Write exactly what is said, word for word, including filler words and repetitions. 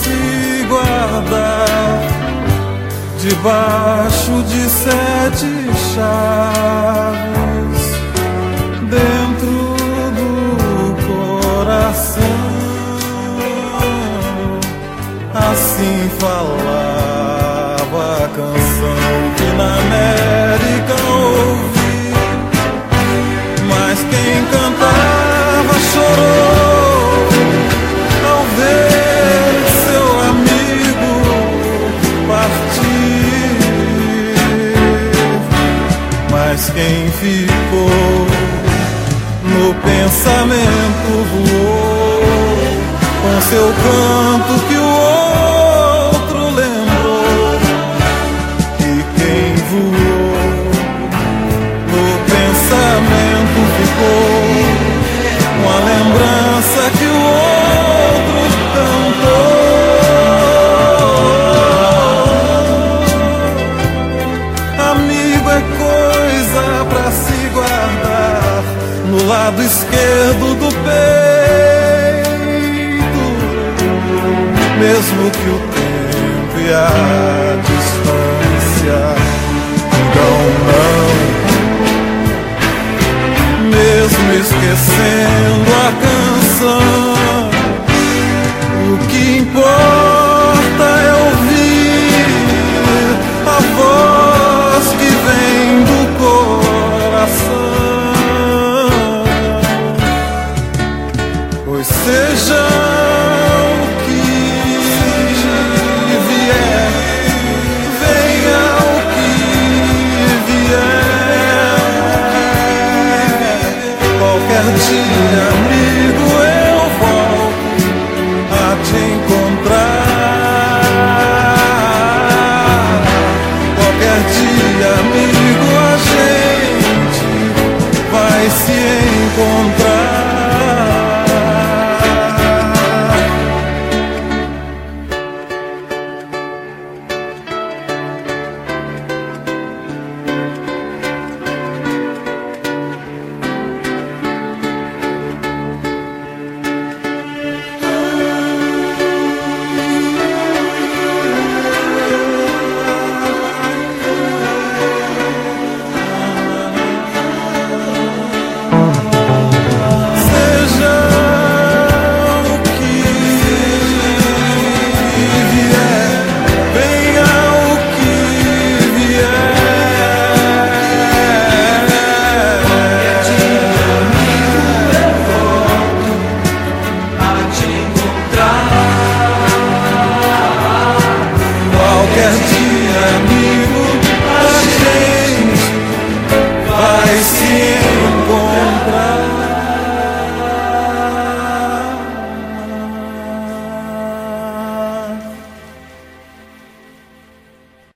se guardar debaixo de sete chaves dentro do coração. Assim falava a canção que na América ouvi, mas quem cantava chorou ao ver seu amigo partir. Mas quem ficou no pensamento voou com seu canto que o outro lembrou. E quem voou no pensamento ficou com a lembrança que o outro cantou. Amigo é coisa pra se guardar no lado esquerdo do peito, mesmo que o tempo e a distância digam não, mesmo esquecendo a canção, o que importa é ouvir a voz que vem do coração. Pois seja dia, amigo, eu volto a te encontrar. Qualquer dia, amigo, a gente vai se encontrar.